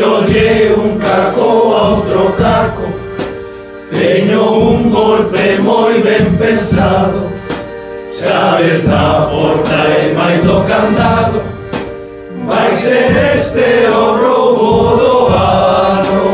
Dixolle un caco a outro caco: teño un golpe moi ben pensado, chaves da porta e máis do candado, vai ser este o roubo do ano.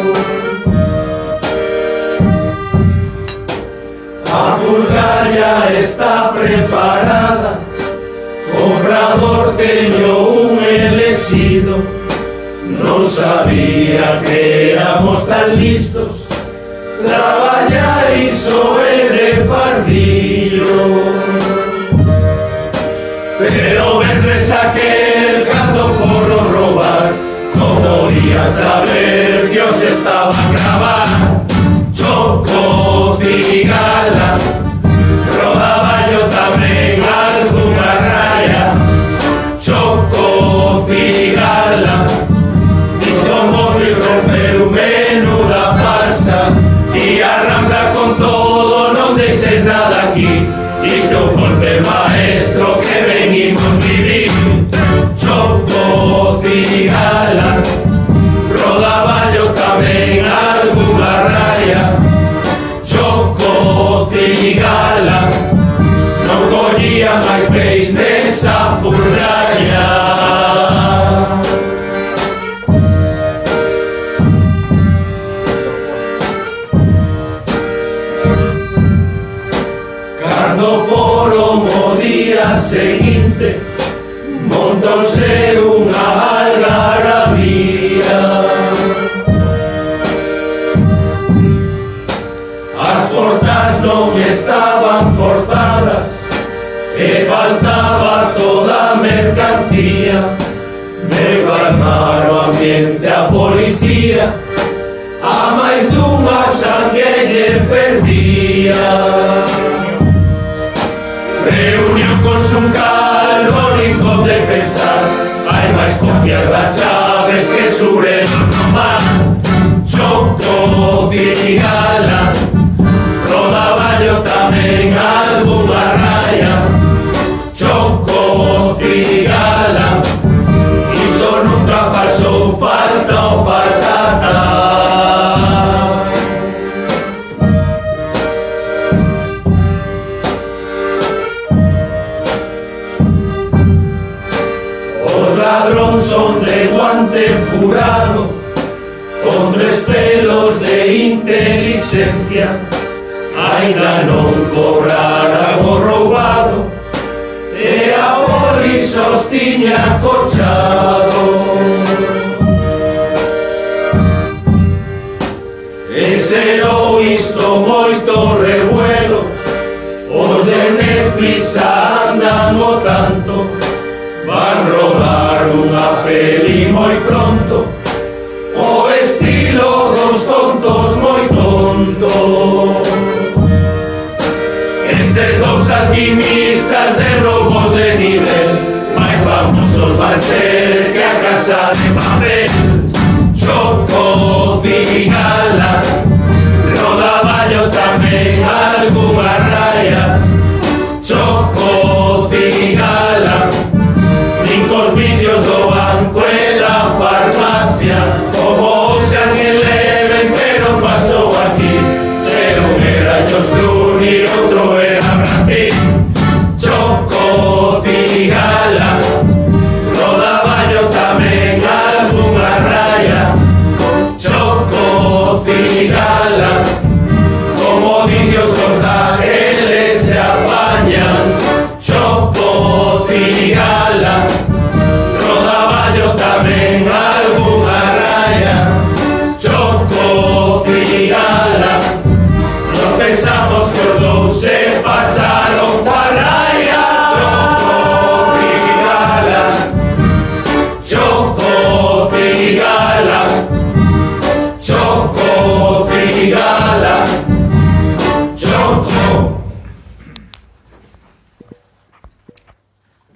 A furgalla está preparada, comprador teño un elexido, non sabía que éramos tan listos, traballar iso é de pardilo. Pero venres aquel cando foron roubar, como ia saber que os estaba a gravar? Choco, cigala, rodaba yo tamén algunha raya. Choco, cigala, disco móvil rompeu menuda farsa, e a Rambla con todo, non deixes nada aquí, isto é un golpe maestro que venimos vivir. Choco, cigala, rodaba yo tamén algunha raya. Choco, cigala, non collía máis peix nesa furgalla. Cando foron o día seguinte, montouse unha algarabía. As portas non estaban forzadas e faltaba toda a mercancía. Me calmar o ambiente a policía, a máis dunha sangue lle fervía. Reunión con Xuncal, o rincón de pensar, hai máis copias das chaves que suren no mar. Choco, cigala, rodaba yo tamén algunha raya. Choco, cigala, iso nunca pasou, falta o patata. Ladrón son de guante furado, con 3 pelos de inteligencia, ainda non cobraran o roubado, e a poli sostiña cochado. E xerou isto moito revuelo, os de Netflix andan o tanto, van rodar unha peli moi pronto, o estilo dos tontos moi tonto. Estes dous alquimistas de roubos de nivel, máis famosos van ser que a Casa de Papel. Choco, cigala, rodaba yo tamén algunha raya.